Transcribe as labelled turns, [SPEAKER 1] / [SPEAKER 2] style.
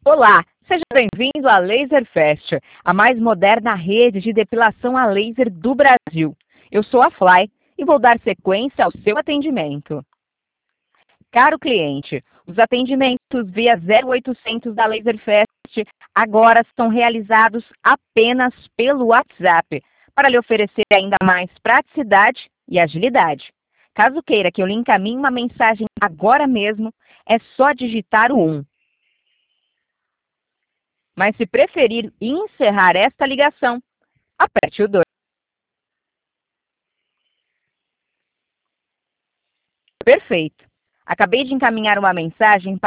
[SPEAKER 1] Olá, seja bem-vindo à Laserfest, a mais moderna rede de depilação a laser do Brasil. Eu sou a Fly e vou dar sequência ao seu atendimento. Caro cliente, os atendimentos via 0800 da Laserfest agora são realizados apenas pelo WhatsApp, para lhe oferecer ainda mais praticidade e agilidade. Caso queira que eu lhe encaminhe uma mensagem agora mesmo, é só digitar o 1. Mas se preferir encerrar esta ligação, aperte o 2. Perfeito. Acabei de encaminhar uma mensagem